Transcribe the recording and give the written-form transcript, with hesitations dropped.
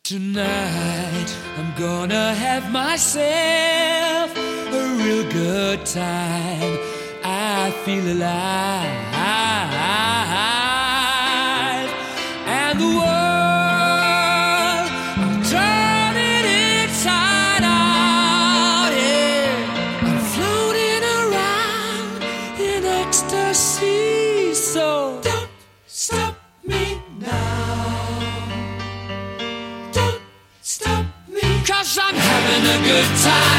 Tonight I'm gonna have myself a real good time. I feel alive, and the world I'm turning inside out. Yeah, I'm floating around in ecstasy. So don't stop me now. Stop me, 'cause I'm having a good time.